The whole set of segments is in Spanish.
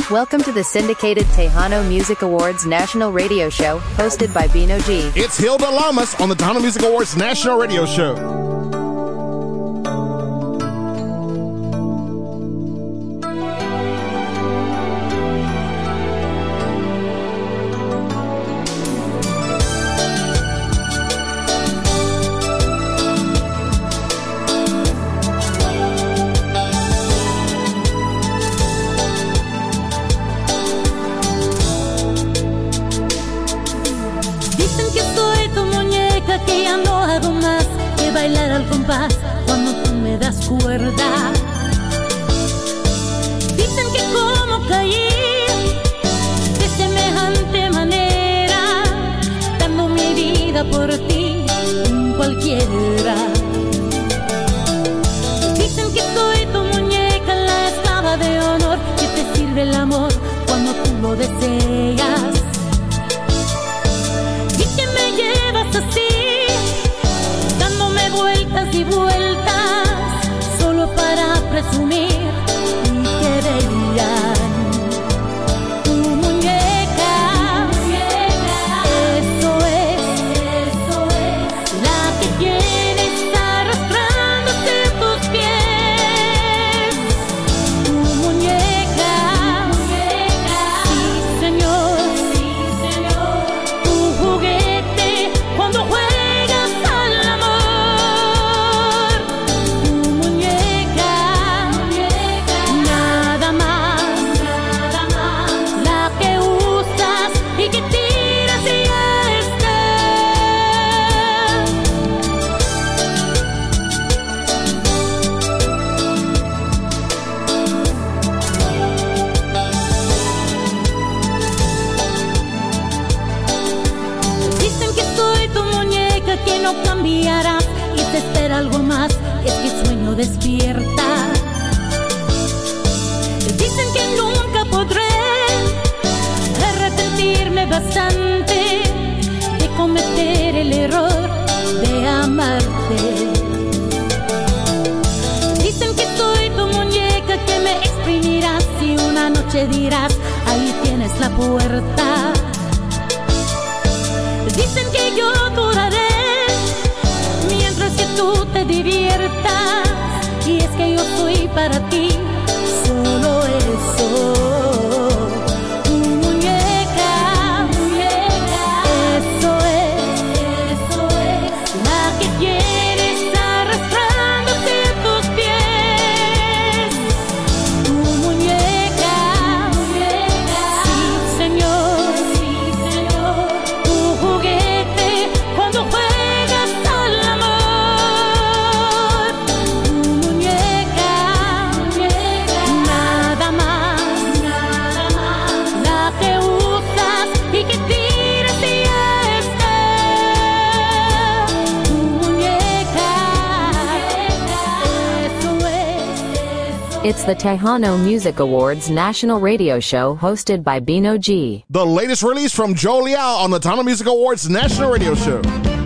Welcome to the syndicated Tejano Music Awards National Radio Show, hosted by Bino G. It's Hilda Lamas on the Tejano Music Awards National Radio Show. Cuando tú me das cuerda, dicen que como caí de semejante manera, dando mi vida por ti, cualquiera. Dicen que soy tu muñeca, la esclava de honor, que te sirve el amor cuando tú lo deseas, y que me llevas así, vueltas y vueltas, solo para presumir y que vean tu muñeca, eso es, la que tienes arrastrándose tus pies, tu muñeca, sí señor, tu juguete cuando juegas. Que no cambiará y te espera algo más, es que sueño despierta. Dicen que nunca podré arrepentirme bastante de cometer el error de amarte. Dicen que soy tu muñeca, que me exprimirás y una noche dirás, ahí tienes la puerta. Dicen que yo duraré mientras que tú te diviertas, y es que yo soy para ti solo eso. Tu muñeca, eso es, la que quieres arrastrándote tus pies. Tu muñeca, sí señor, tu juguete cuando juegas al amor, tu muñeca, nada más, la que usas y que tiras y ya está, tu muñeca, eso es. It's the Tejano Music Awards National Radio Show, hosted by Bino G. The latest release from Joe Liao on the Tejano Music Awards National Radio Show.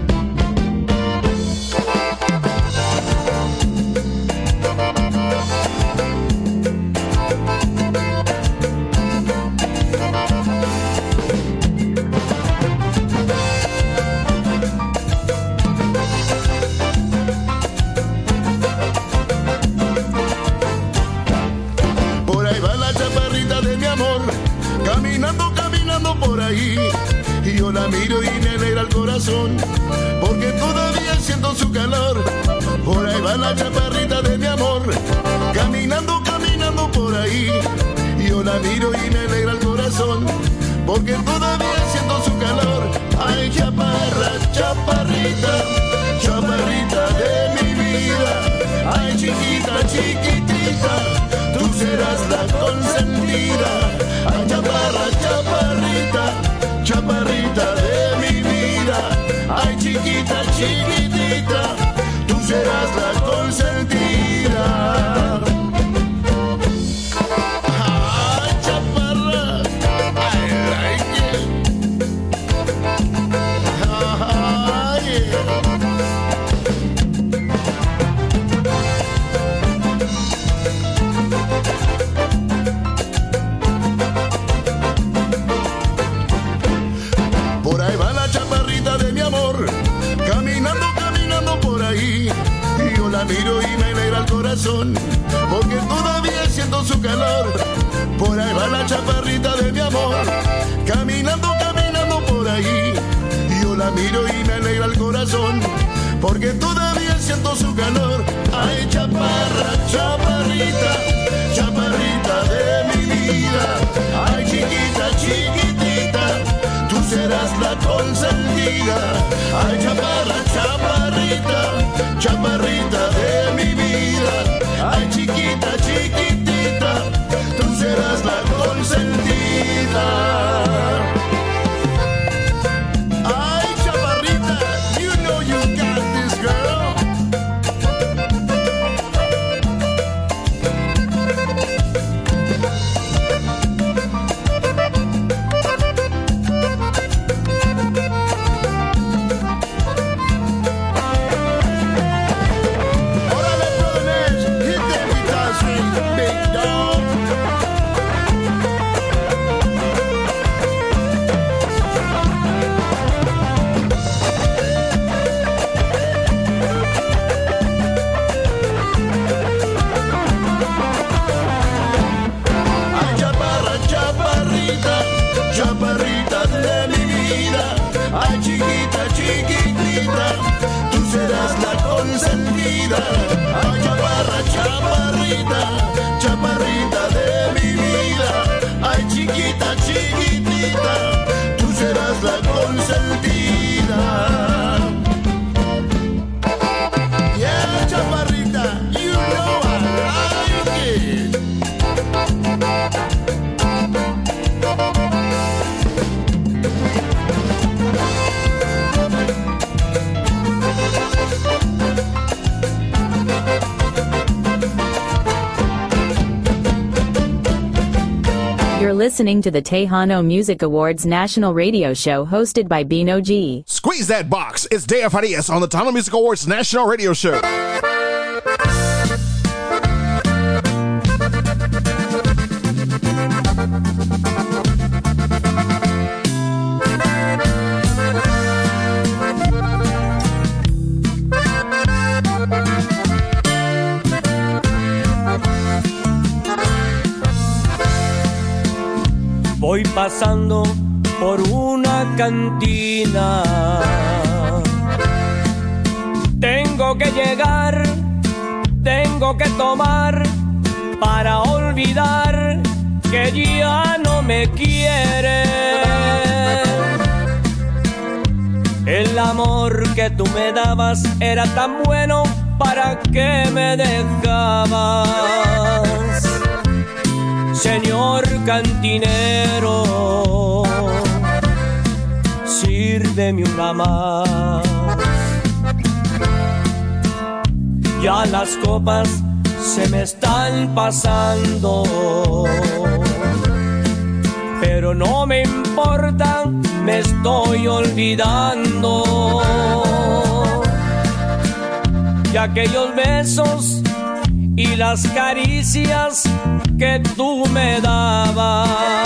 Por ahí va la chaparrita de mi amor, caminando, caminando por ahí, y yo la miro y me alegra el corazón, porque todavía siento su calor. Por ahí va la chaparrita de mi amor, caminando, caminando por ahí, y yo la miro y me alegra el corazón, porque todavía siento su calor. Ay, chaparra, chaparrita, chaparrita de mi vida, ay, chiquita, chiquitita, tú serás la consentida. Ay, chaparra, chaparrita, chaparrita de mi vida, ay, chiquita, chiquitita, tú serás la consentida. Ay, chaparra, I like it. Ay, yeah. su calor. Por ahí va la chaparrita de mi amor, caminando, caminando por ahí. Y yo la miro y me alegra el corazón, porque todavía siento su calor. Ay, chaparra, chaparrita, chaparrita de mi vida. Ay, chiquita, chiquitita, tú serás la consentida. Ay, chaparra, chaparrita, chaparrita de mi vida. Ay, chiquita, chiquitita, tú serás la consentida. Ay, chaparrita, you know you got this, girl. Chaparrita de mi vida, ay chiquita, chiquitita, tú serás la consentida. Ay chaparra, chaparrita, chaparrita de mi vida, ay chiquita, chiquitita, tú serás la consentida. Yeah, chaparrita, you know I like it. You're listening to the Tejano Music Awards National Radio Show hosted by Bino G. Squeeze that box. It's Dea Farias on the Tejano Music Awards National Radio Show. Voy pasando por una cantina. Tengo que llegar, tengo que tomar para olvidar que ya no me quiere. El amor que tú me dabas era tan bueno, ¿para qué me dejabas? Señor cantinero, sírveme una más. Ya las copas se me están pasando, pero no me importa, me estoy olvidando. Y aquellos besos y las caricias que tú me dabas,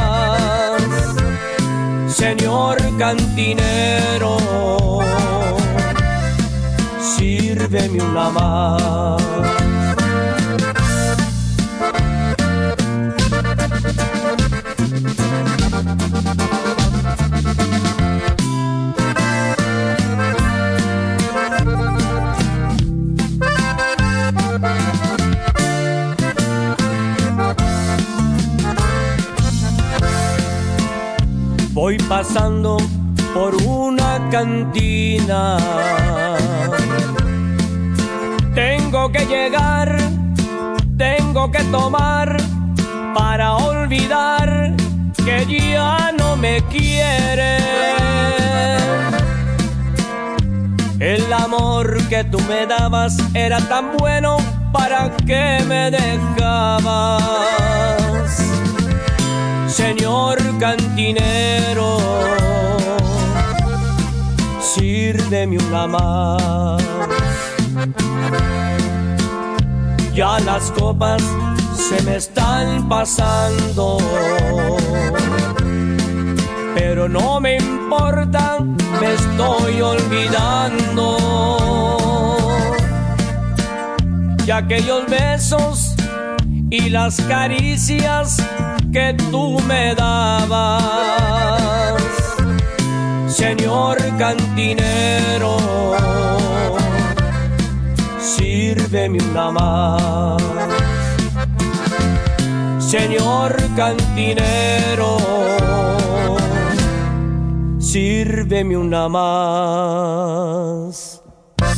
señor cantinero, sírveme una más. Voy pasando por una cantina. Tengo que llegar, tengo que tomar para olvidar que ya no me quiere. El amor que tú me dabas era tan bueno, ¿para qué me dejabas? Señor cantinero, sírveme una más. Ya las copas se me están pasando, pero no me importa, me estoy olvidando. Y aquellos besos y las caricias que tú me dabas. Señor cantinero, sírveme una más. Señor cantinero, sírveme una más.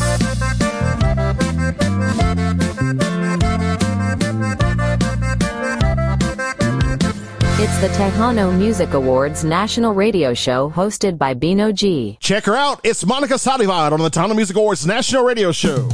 It's the Tejano Music Awards national radio show hosted by Bino G. Check her out. It's Monica Salivad on the Tejano Music Awards national radio show.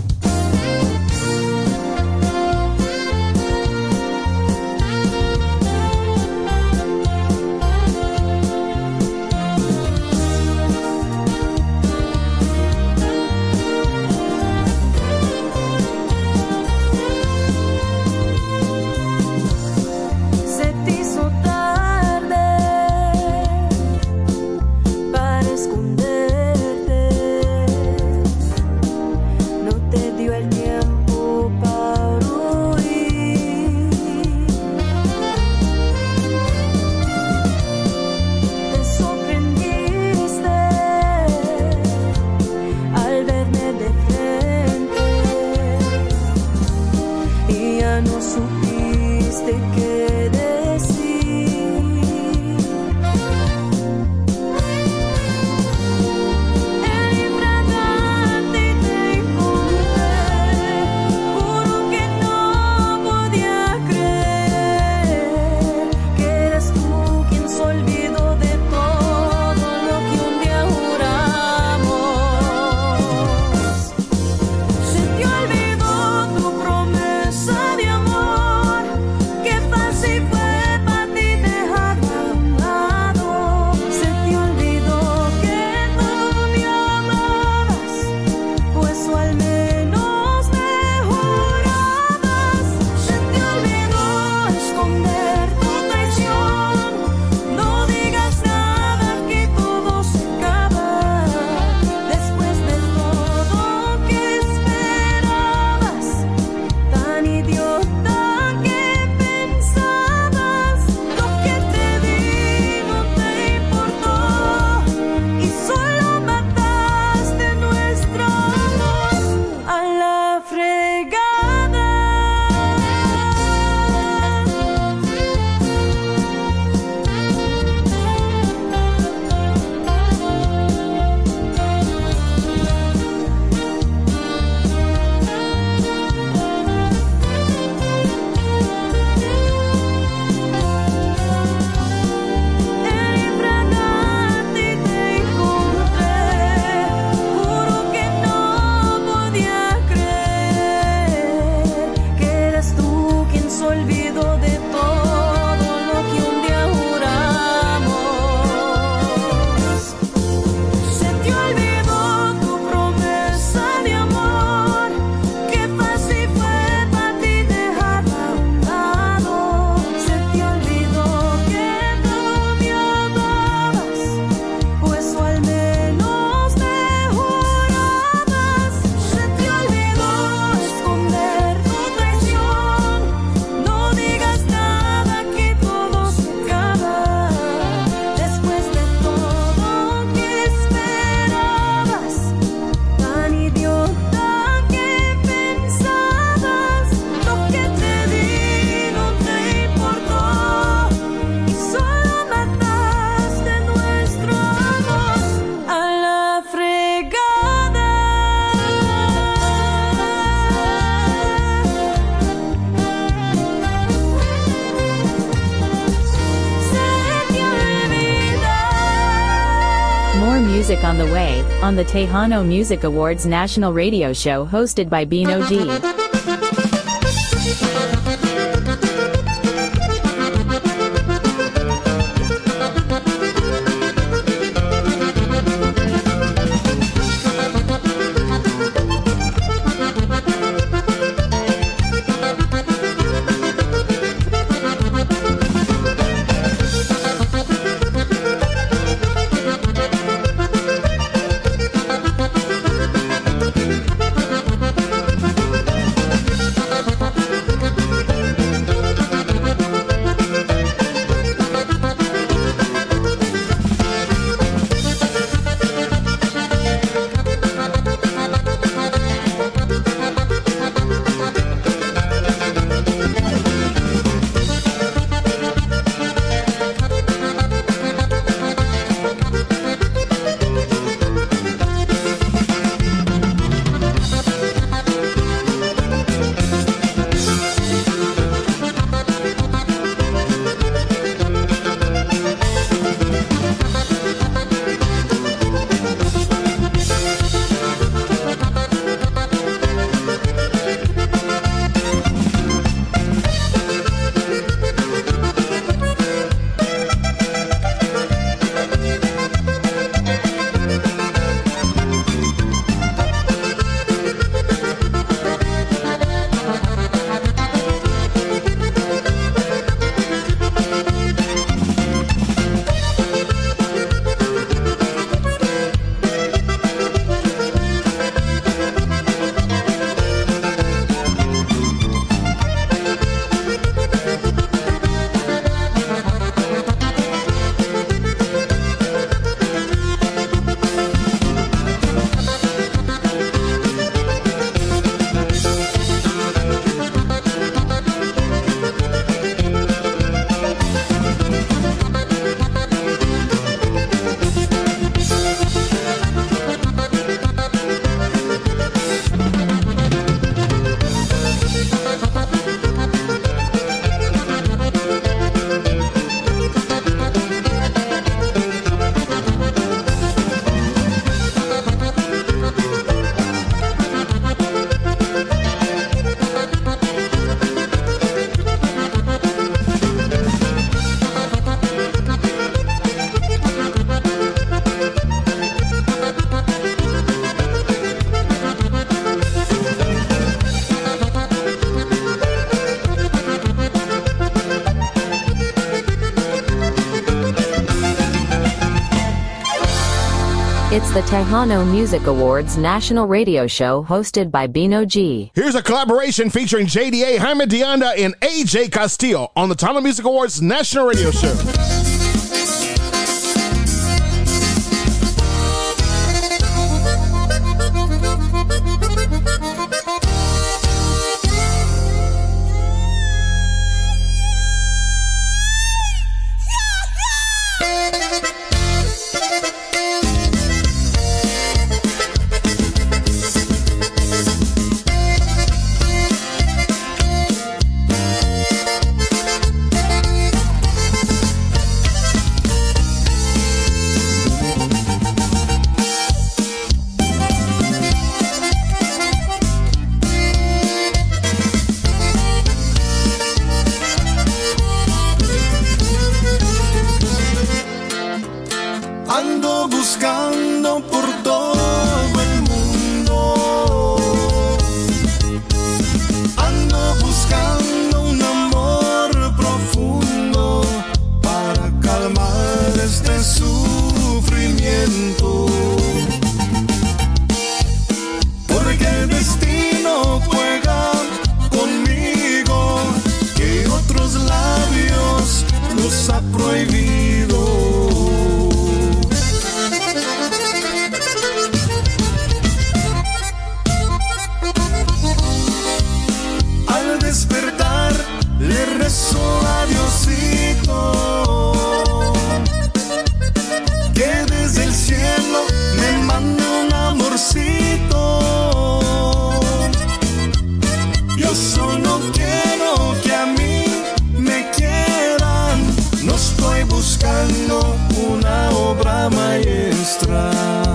Music on the way, on the Tejano Music Awards national radio show hosted by Bino G. It's the Tejano Music Awards national radio show hosted by Bino G. Here's a collaboration featuring JDA, Jaime Dianda, and AJ Castillo on the Tejano Music Awards national radio show. Ando buscando por todo el mundo, ando buscando un amor profundo para calmar este sufrimiento, porque el destino juega conmigo, que otros labios nos ha prohibido. Despertar, le rezo a Diosito, que desde el cielo me mande un amorcito. Yo solo quiero que a mí me quieran, no estoy buscando una obra maestra.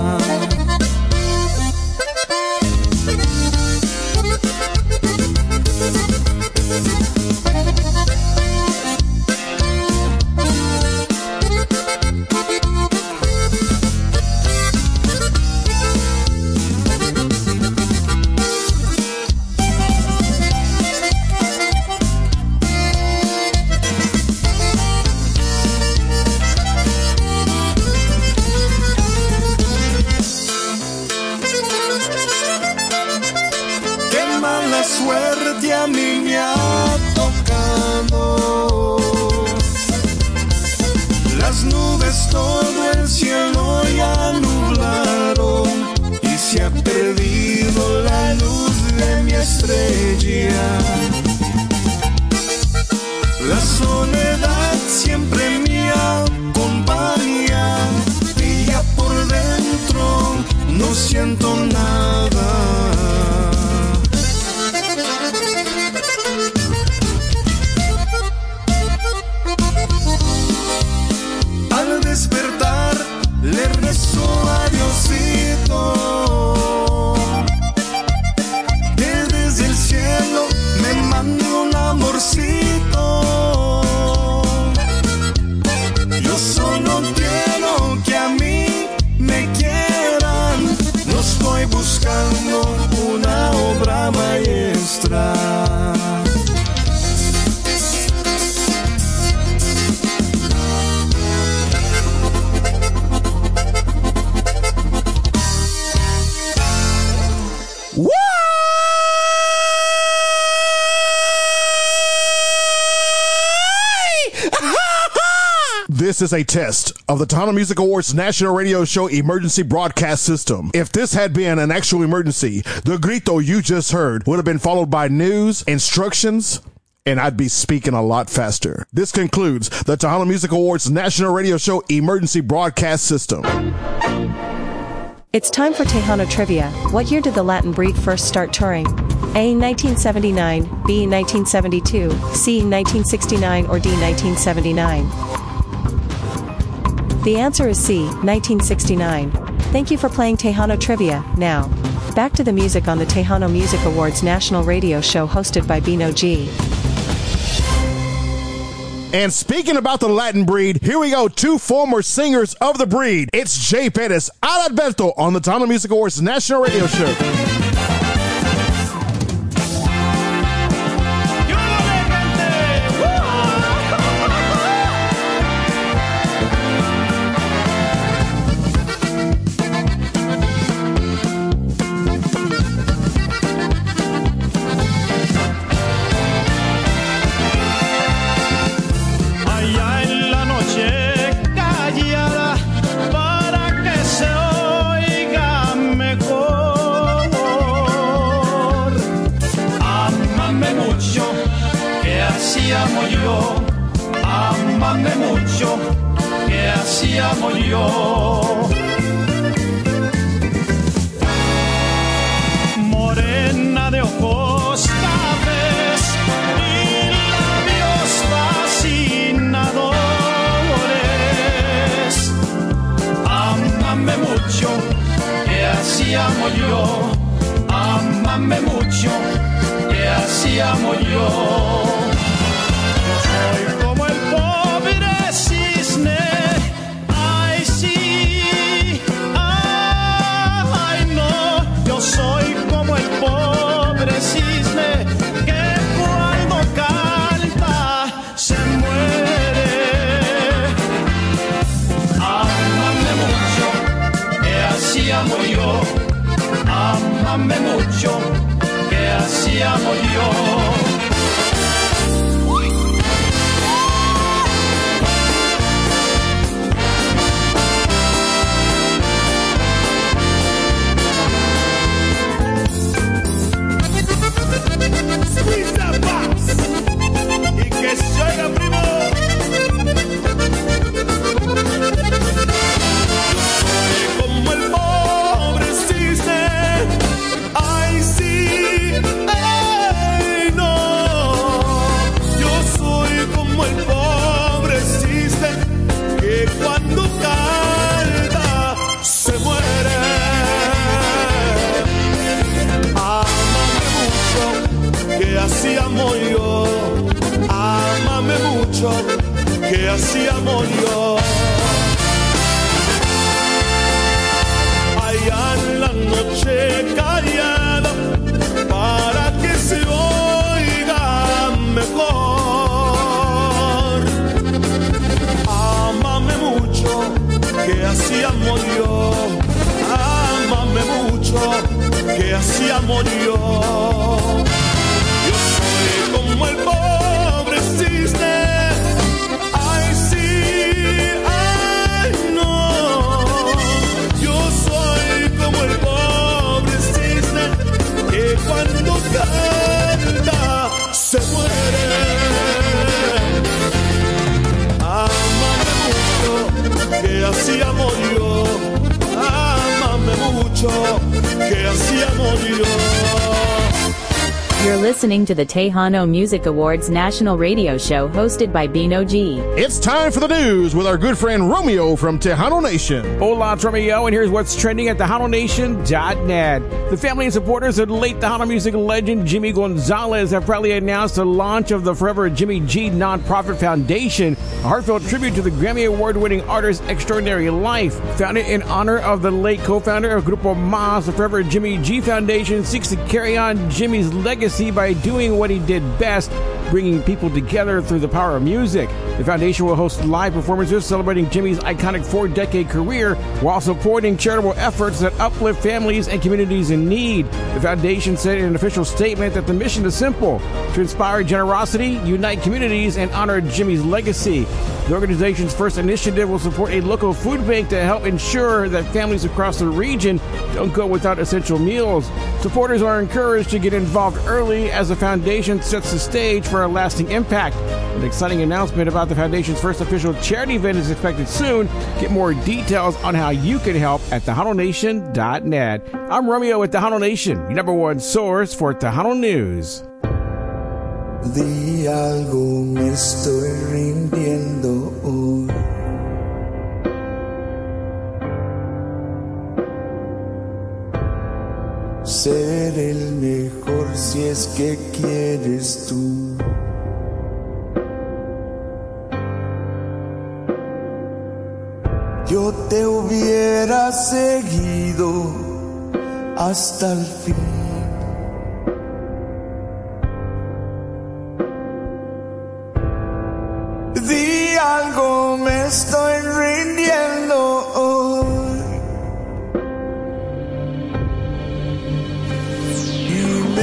Suerte a mí me ha tocado, las nubes todo el cielo ya nublaron y se ha perdido la luz de mi estrella. La soledad siempre me acompaña y ya por dentro no siento nada. Al despertar le rezo a Diosito, que desde el cielo me mande un amorcito. Yo solo quiero que a mí me quieran, no estoy buscando una obra maestra. This is a test of the Tejano Music Awards national radio show emergency broadcast system. If this had been an actual emergency, the grito you just heard would have been followed by news, instructions, and I'd be speaking a lot faster. This concludes the Tejano Music Awards national radio show emergency broadcast system. It's time for Tejano Trivia. What year did the Latin Breed first start touring? A. 1979, B. 1972, C. 1969, or D. 1979? The answer is C. 1969. Thank you for playing Tejano Trivia. Now, back to the music on the Tejano Music Awards national radio show hosted by Bino G. And speaking about the Latin Breed, here we go, two former singers of the breed. It's Jay Pettis, Adalberto on the Tejano Music Awards national radio show. Ámame mucho, que así amo yo. Morena de ojos cafés y labios fascinadores. Ámame mucho, que así amo yo. Ámame mucho, que así amo yo. Yo soy como el pobre cisne. Ay, sí. Ay, no. Yo soy como el pobre cisne que cuando canta se muere. Ámame mucho, que así amo yo. Ámame mucho, que así amo yo. Squeeze that box y que se oiga, primo. Yo soy como el pobre cisne. Ay, sí, ay, no. Yo soy como el pobre cisne que cuando canta se muere. Ámame mucho, que así amo yo. Ámame mucho, que así amo yo. Allá en la noche callada, para que se oiga mejor. Ámame mucho, que así amo yo. Ámame mucho, que así amo yo. Yo soy como el pobre cisne. Ay, sí, ay, no. Yo soy como el pobre cisne que cuando canta se muere. Ámame mucho, que así amo yo. Ámame mucho, que así amo yo. You're listening to the Tejano Music Awards national radio show hosted by Bino G. It's time for the news with our good friend Romeo from Tejano Nation. Hola, it's Romeo, and here's what's trending at TejanoNation.net. The family and supporters of the late Tejano music legend Jimmy Gonzalez have proudly announced the launch of the Forever Jimmy G nonprofit foundation, a heartfelt tribute to the Grammy Award-winning artist's extraordinary life. Founded in honor of the late co-founder of Grupo Mas, the Forever Jimmy G Foundation seeks to carry on Jimmy's legacy by doing what he did best, bringing people together through the power of music. The foundation will host live performances celebrating Jimmy's iconic 4-decade career while supporting charitable efforts that uplift families and communities in need. The foundation said in an official statement that the mission is simple: to inspire generosity, unite communities, and honor Jimmy's legacy. The organization's first initiative will support a local food bank to help ensure that families across the region don't go without essential meals. Supporters are encouraged to get involved early as the foundation sets the stage for a lasting impact. An exciting announcement about the foundation's first official charity event is expected soon. Get more details on how you can help at TejanoNation.net. I'm Romeo at Tejano Nation, your number one source for Tejano News. Di algo me estoy rindiendo hoy. Ser el mejor si es que quieres tú. Yo te hubiera seguido hasta el fin. Di algo me estoy rindiendo hoy. Y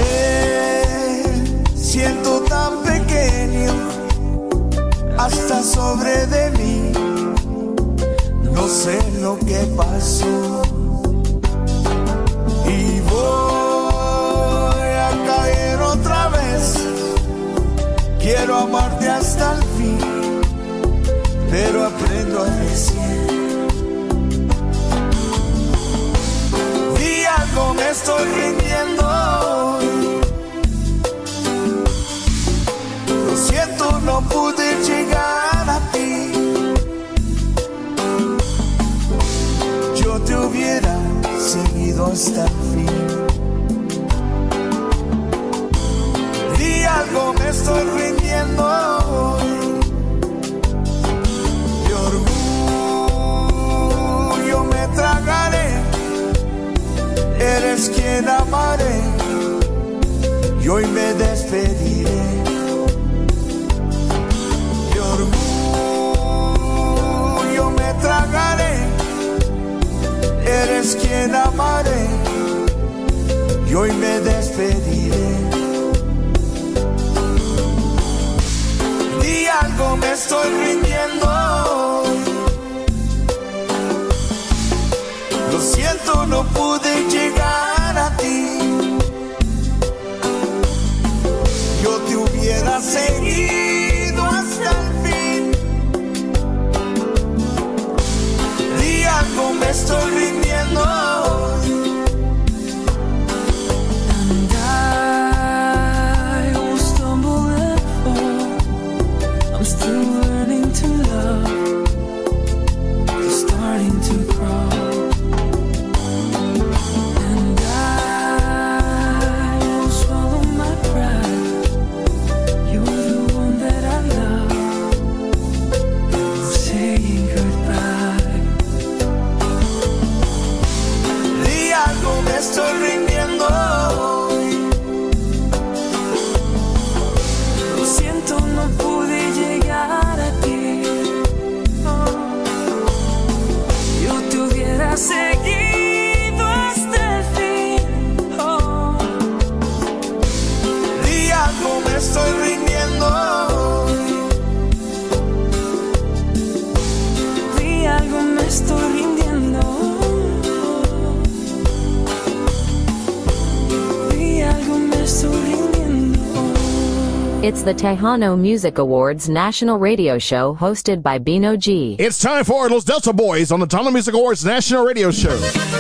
me siento tan pequeño hasta sobre de mí. No sé lo que pasó y voy a caer otra vez. Quiero amarte hasta el fin. despediré. De orgullo me tragaré, eres quien amaré y hoy me despediré. Di algo, me estoy rindiendo. Lo siento, no pude llegar a ti. Yo te hubiera seguido hasta el fin. Di algo, me estoy rindiendo. And I will stumble and fall. I'm still learning to love, starting to crawl. Estoy rindiendo. Lo siento, no pude llegar a ti. Yo te hubiera seguido hasta el fin. Di algo, me estoy rindiendo. Di algo, me estoy rindiendo. It's the Tejano Music Awards national radio show hosted by Bino G. It's time for Los Delta Boys on the Tejano Music Awards national radio show.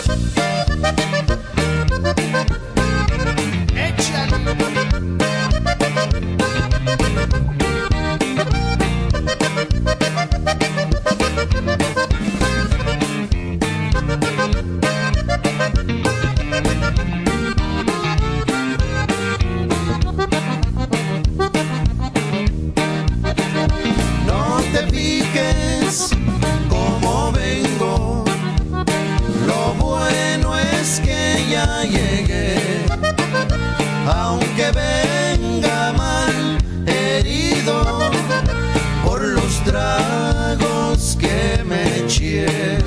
Aunque venga mal herido por los tragos que me eché,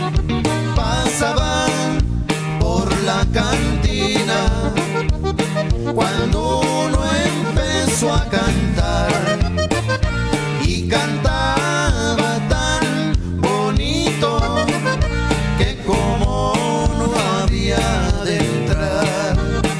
pasaban por la cantina cuando uno empezó a cantar y cantaba tan bonito que como no había de entrar.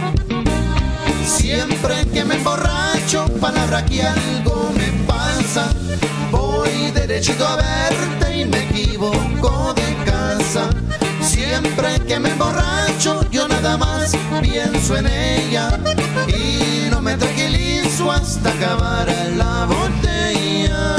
Siempre que me emborracho, palabra que algo me pasa, voy derechito a verte y me equivoco de casa. Siempre que me emborracho, yo nada más pienso en ella y no me tranquilizo hasta acabar la botella.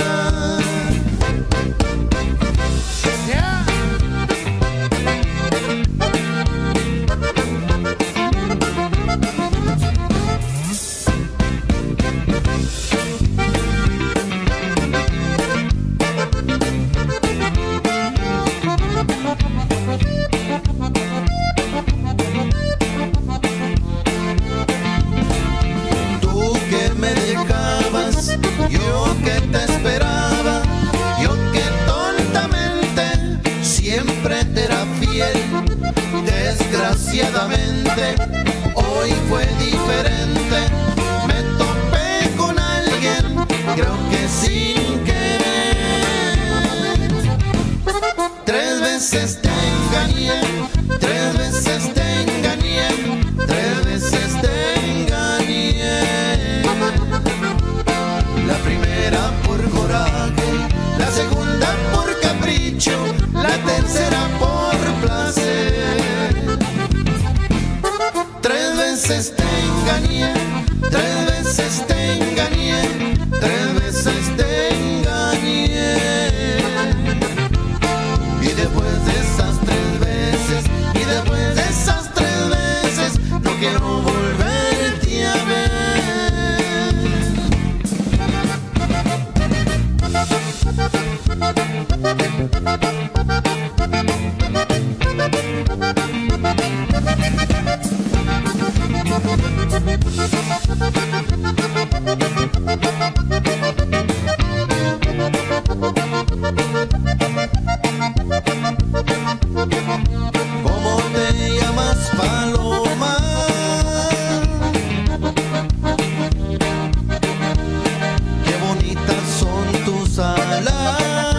Yo que te esperaba, yo que tontamente siempre te era fiel. Desgraciadamente hoy fue diferente. Me topé con alguien, creo que sin querer. 3 veces te engañé, 3 veces te engañé, 3 veces te engañé. La primera por coraje, la segunda por capricho, la tercera por placer. 3 veces te engañé, 3 veces te engañé, 3 veces te engañé. Y después de esas 3 veces, y después de esas 3 veces, no quiero volverte a ver. ¿Cómo te llamas, paloma? Qué bonitas son tus alas.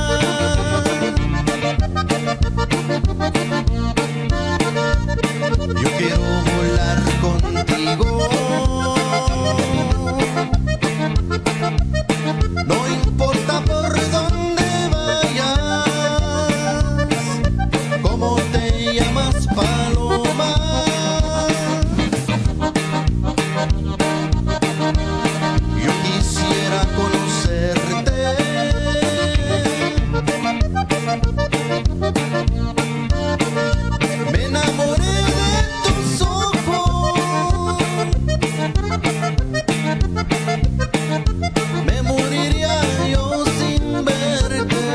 Yo quiero volar contigo. No importa por dónde vayas. ¿Cómo te llamas, paloma? Yo quisiera conocerte. Me enamoré de tus ojos. Me moriría yo sin verte.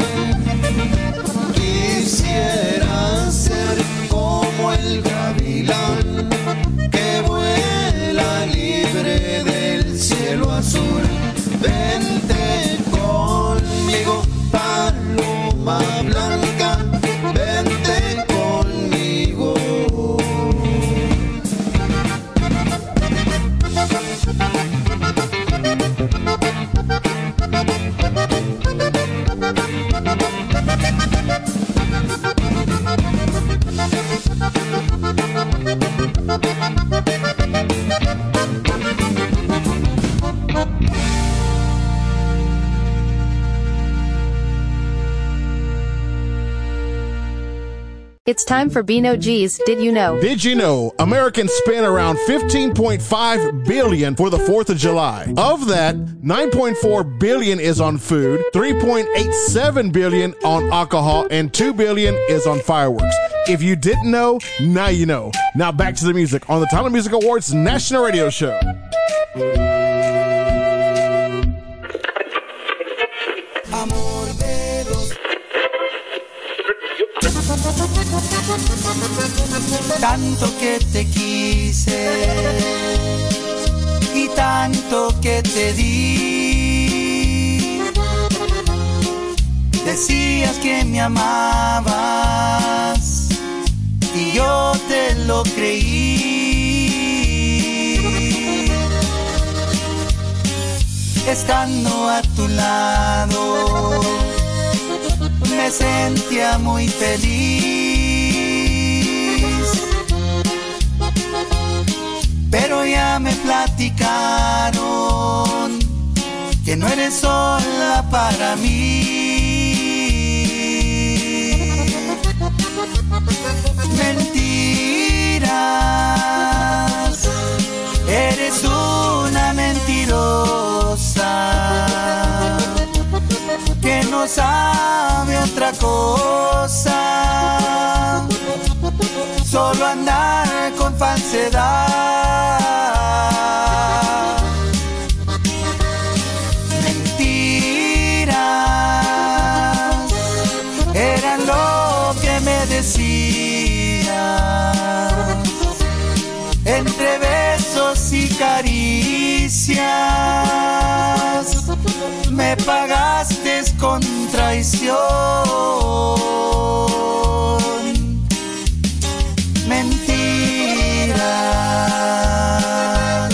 Quisiera ser como el gavilán que vuela libre del cielo azul. Vente conmigo, paloma blanca. Vente conmigo. It's time for Beano G's Did You Know? Did you know Americans spend around $15.5 billion for the 4th of July? Of that, $9.4 billion is on food, $3.87 billion on alcohol, and $2 billion is on fireworks. If you didn't know, now you know. Now back to the music on the Tahano Music Awards National Radio Show. Tanto que te quise y tanto que te di. Decías que me amabas y yo te lo creí. Estando a tu lado me sentía muy feliz. Pero ya me platicaron que no eres sola para mí. Mentiras, eres una mentirosa que no sabe otra cosa, solo andar con falsedad. Mentiras, eran lo que me decías, entre besos y caricias, me pagaste con traición. Mentiras.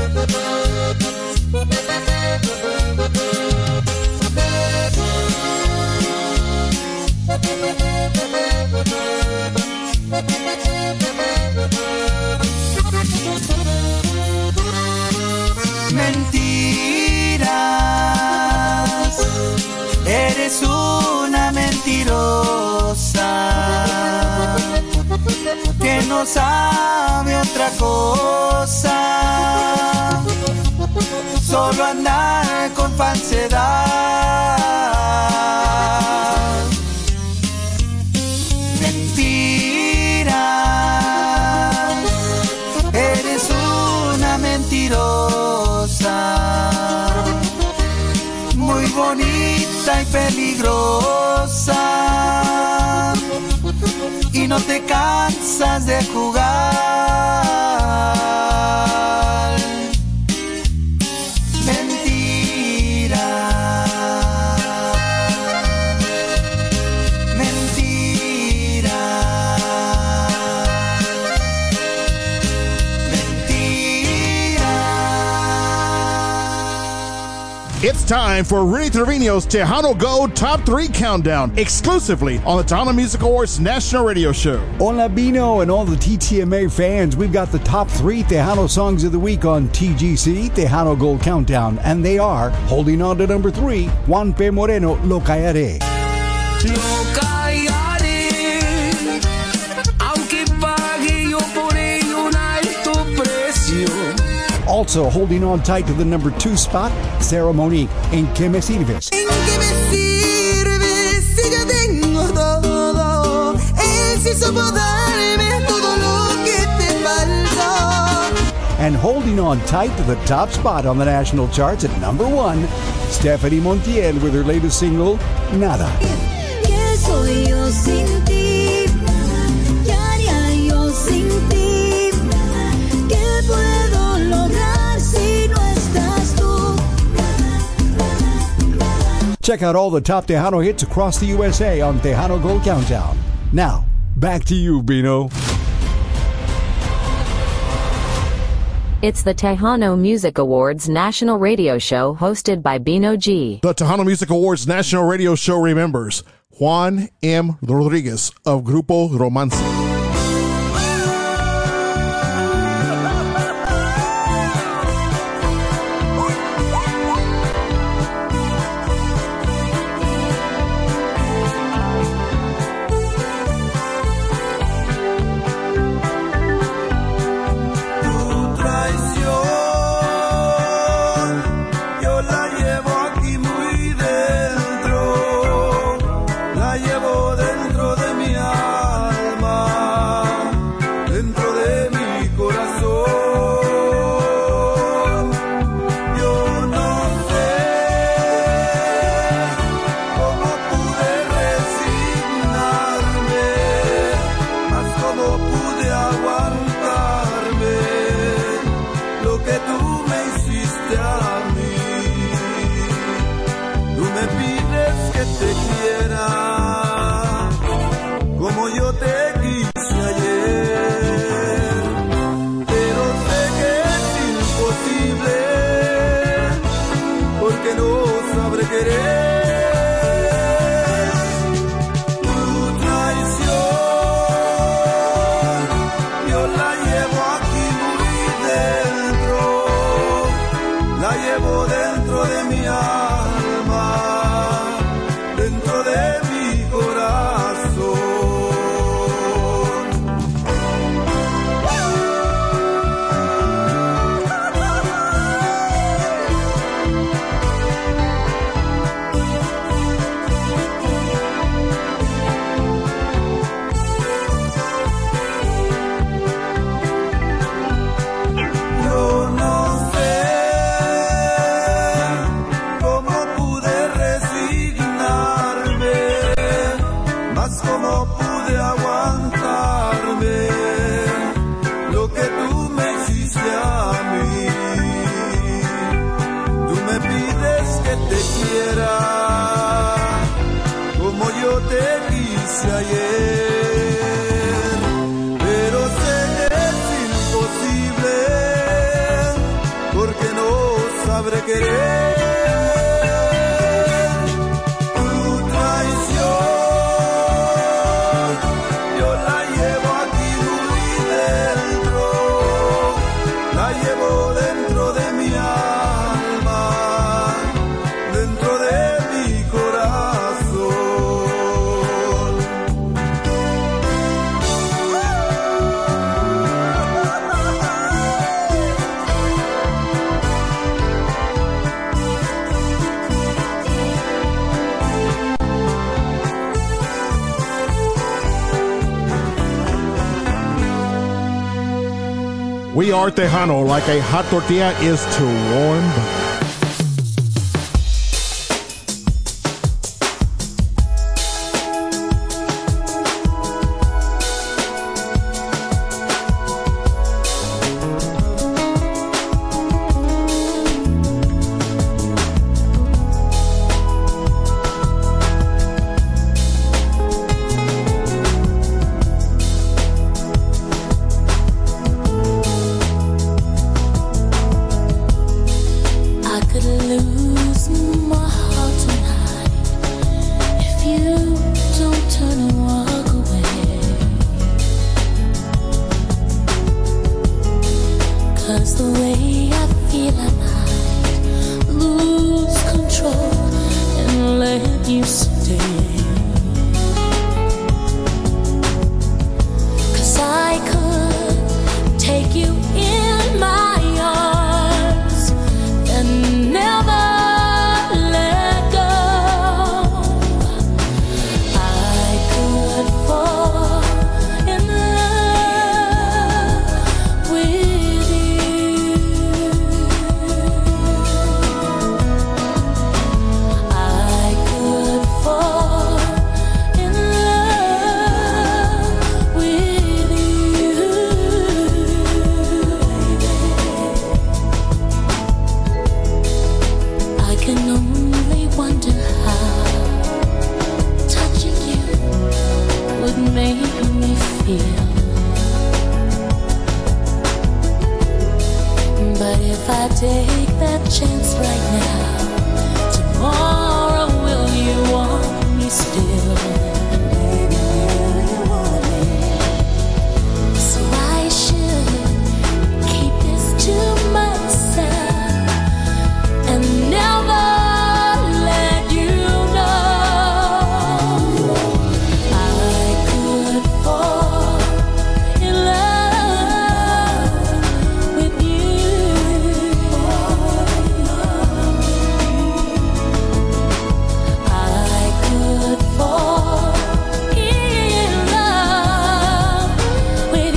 Mentiras, eres una mentirosa que no sabe otra cosa, solo andar con falsedad. Mentiras, eres una mentirosa, muy bonita y peligrosa, y no te cansas de jugar. Mentiras. It's time for Rudy Trevino's Tejano Go Top 3 Countdown, exclusively on the Tejano Music Awards National Radio Show. Hola, Bino, and all the TTMA fans. We've got the top 3 Tejano songs of the week on TGC, Tejano Go Countdown, and they are, holding on to number 3, Juan P. Moreno, Lo Callaré. Lo callaré, aunque pague yo por ello un alto precio. Also holding on tight to the number 2 spot, Sarah Monique, En Que Me Sirves. ¿En qué me sirve si yo tengo todo? Él sí supo darme todo lo que te faltó. And holding on tight to the top spot on the national charts at number 1, Stephanie Montiel with her latest single, Nada. ¿Qué soy yo sin ti? ¿Qué haría yo sin ti? ¿Qué puedo lograr si no estás tú? Check out all the top Tejano hits across the USA on Tejano Go Countdown. Now, back to you, Bino. It's the Tejano Music Awards National Radio Show hosted by Bino G. The Tejano Music Awards National Radio Show remembers Juan M. Rodriguez of Grupo Romance. We are Tejano, like a hot tortilla is to warm butter. turn and walk away. 'Cause the way I feel I might lose control and let you stay. 'Cause I could take you in my arms and never let go. I could fall in love with you. I could fall in love with you. I can only wonder how touching you would make me feel. But if I take that chance right now, tomorrow will you want me still? Baby, will you want me? So I should keep this to myself and never let you know. I could fall in love with you. I could fall in love with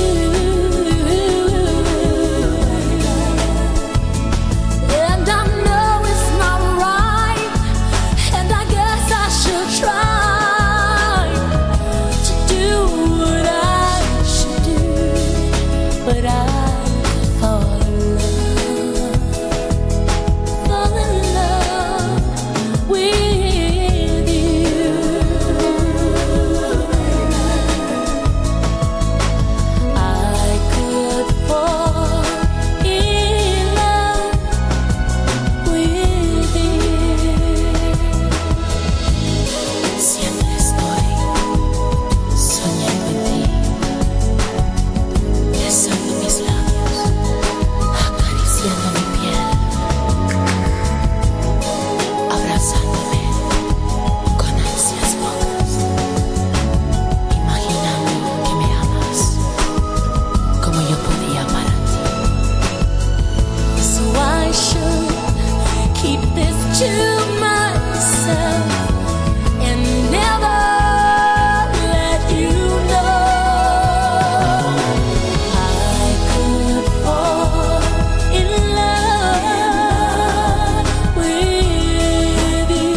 you. And I know it's not right, and I guess I should try to do what I should do, but I fall in love with you. I could fall in love with you. Siempre estoy soñando en ti, besando mis labios, acariciando mi piel, abrazándome con ansias locas, imaginando que me amas como yo podía amar a ti. So I should keep this to myself and never let you know. I could fall in love with you.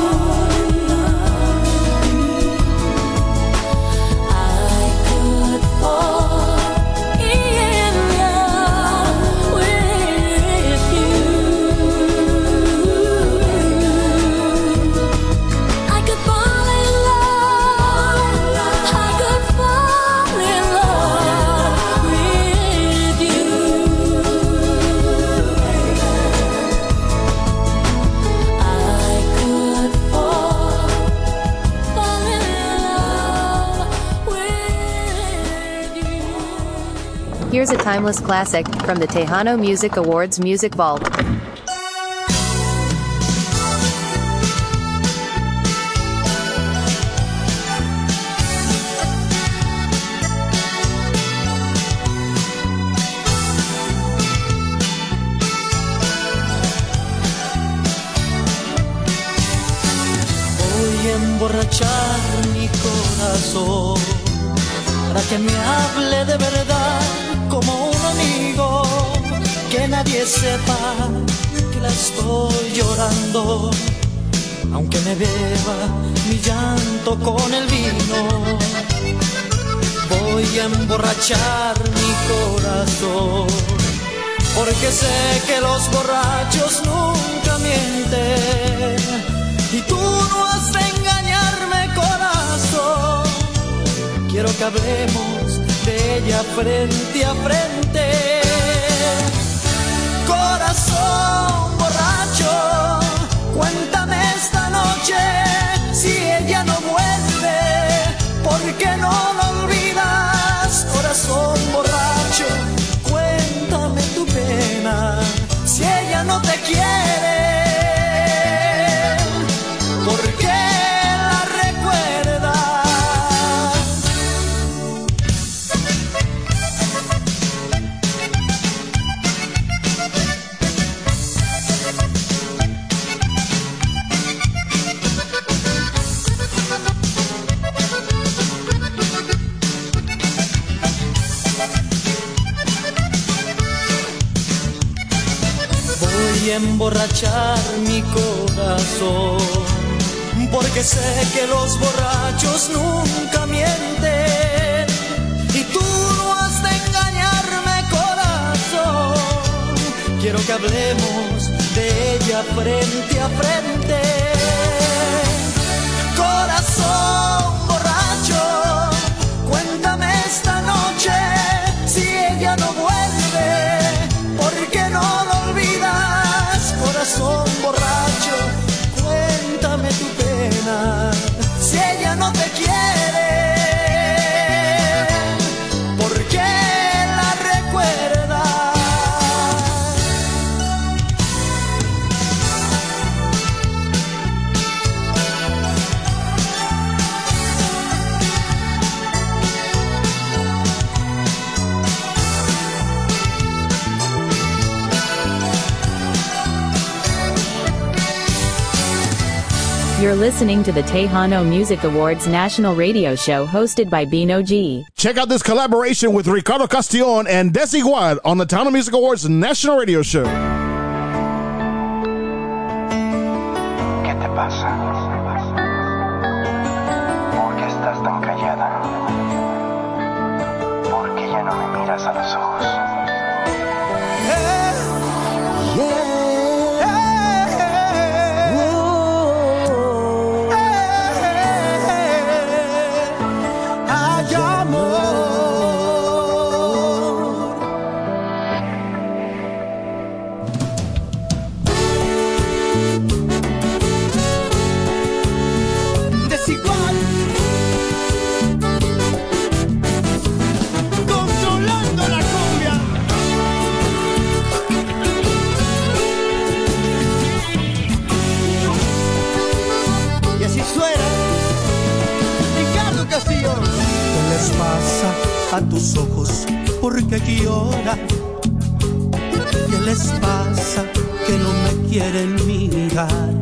I could fall in love with you. I could fall in love. I could fall in love with you. I could fall in love with you. Here's a timeless classic from the Tejano Music Awards Music Vault. Voy a emborrachar mi corazón para que me hable de verdad como un amigo, que nadie sepa que la estoy llorando, aunque me beba mi llanto con el vino. Voy a emborrachar mi corazón, porque sé que los borrachos nunca mienten, y tú no has de engañarme, corazón. Quiero que hablemos de ella frente a frente. Corazón borracho, cuéntame esta noche si ella no vuelve. no te quiere, ¿por qué la recuerdas? Voy a emborrachar mi corazón, porque sé que los borrachos nunca mienten, y tú no has de engañarme, corazón. Quiero que hablemos de ella frente a frente. Corazón borracho, cuéntame esta noche si ella no vuelve, ¿por qué no lo olvidas? Corazón borracho, cuéntame tu pena, si ella no te quiere, ¿por qué la recuerdas? You're listening to the Tejano Music Awards National Radio Show hosted by Bino G. Check out this collaboration with Ricardo Castillon and Desigual on the Tejano Music Awards National Radio Show. ¿Qué te pasa? ¿Por qué estás tan callada? ¿Por qué ya no me miras a los ojos? Pasa a tus ojos porque lloran. ¿Qué les pasa que no me quieren mirar?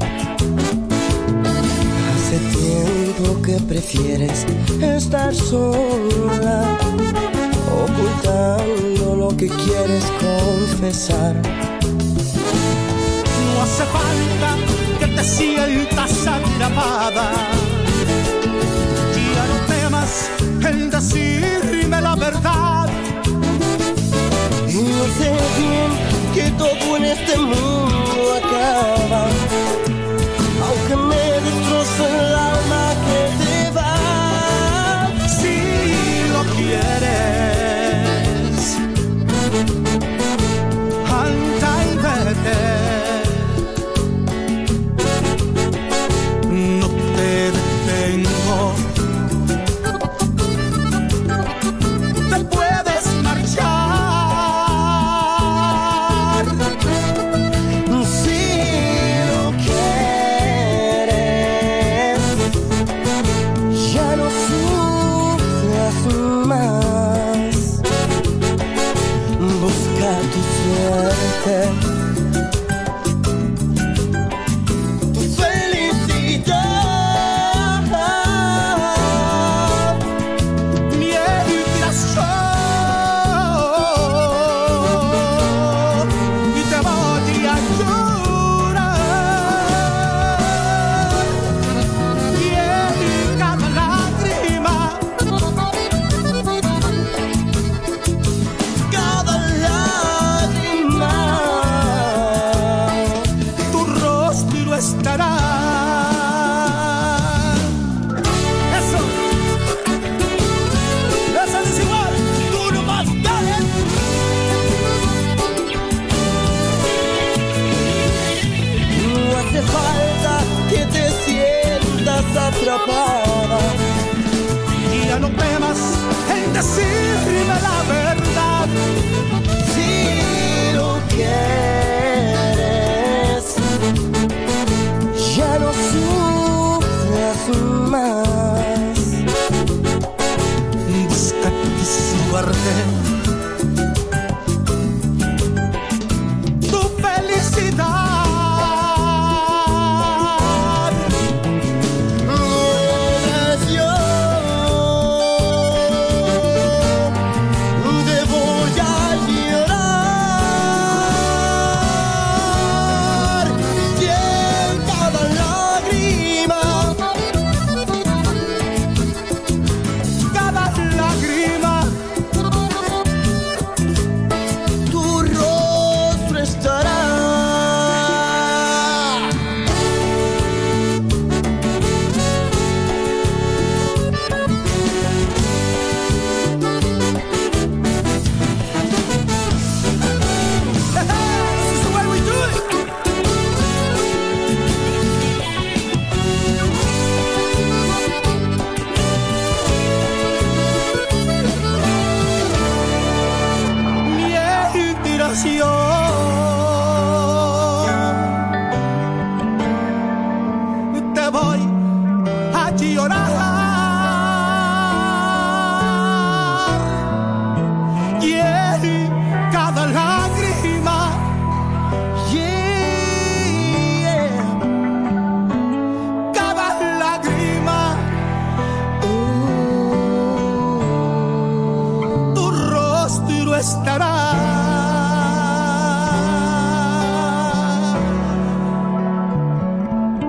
Hace tiempo que prefieres estar sola, ocultando lo que quieres confesar. No hace falta que te sientas atrapada. Ya no temas el decirme la verdad. Y yo sé bien que todo en este mundo acaba, aunque me destroce el alma que te va. Si lo quieres, anda y vete. No te detengo. atrapada. Y ya no temas en decirme la verdad. Si lo quieres.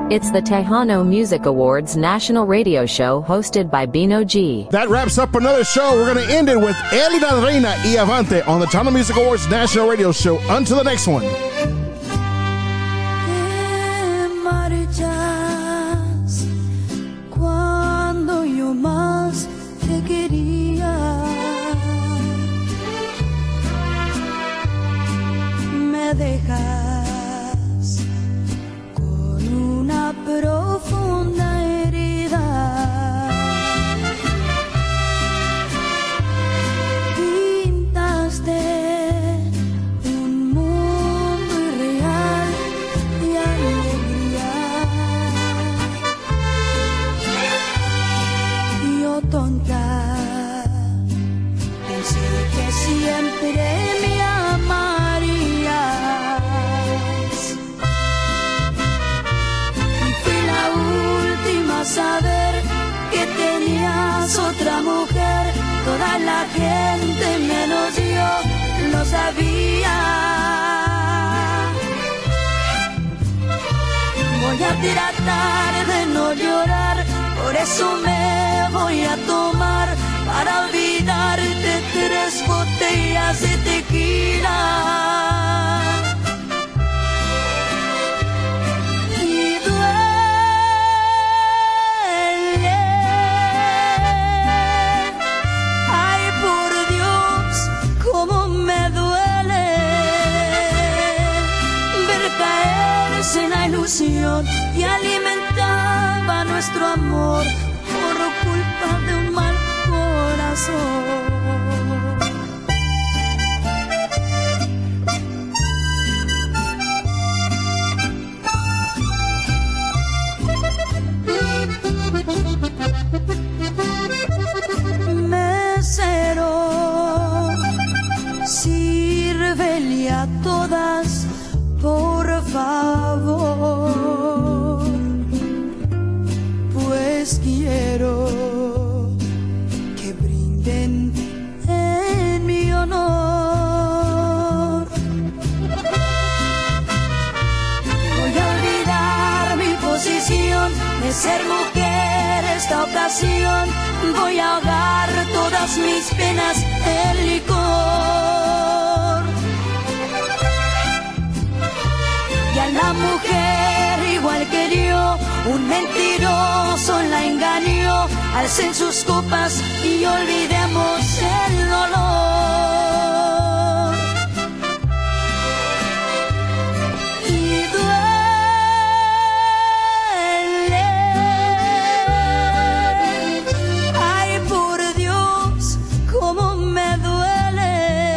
It's the Tejano Music Awards national radio show hosted by Bino G. That wraps up another show. We're going to end it with Elida Reina y Avante on the Tejano Music Awards national radio show. Until the next one. Te marchas cuando yo más te quería. Me dejas con una profunda herida. Pintaste un mundo irreal de alegría. Yo tonta pensé que siempre me amarías. Y fui la última a saber que tenías otra mujer. Toda la gente menos yo lo sabía. Voy a tratar de no llorar, por eso me voy a tomar para olvidarte 3 botellas de tequila. Y duele, ay por Dios, cómo me duele ver caerse en la ilusión que alimentaba nuestro amor por culpa de un mal corazón. Mesero, sírvele a todas, por favor, pues quiero que brinden en mi honor. Voy a olvidar mi posición de ser mujer esta ocasión. Voy a ahogar todas mis penas en licor. Y a la mujer igual que yo, un mentiroso la engañó. Alcen sus copas y olvidemos el dolor. Y duele, ay por Dios, cómo me duele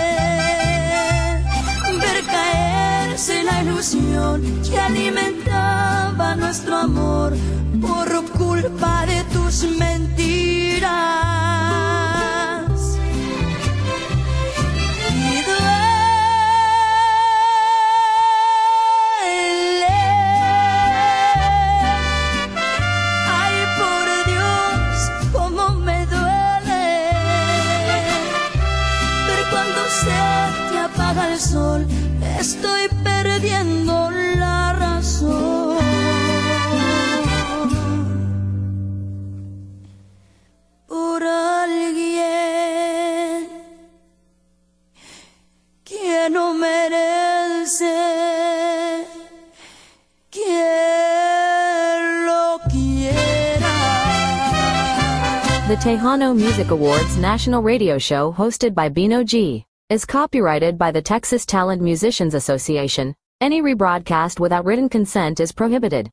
ver caerse la ilusión que alimentaba nuestro amor por culpa de tus mentiras. Y duele, ay por Dios, cómo me duele ver cuando se te apaga el sol. Estoy perdiendo la razón. Por alguien que no merece quien lo quiera. The Tejano Music Awards national radio show hosted by Bino G is copyrighted by the Texas Talent Musicians Association. Any rebroadcast without written consent is prohibited.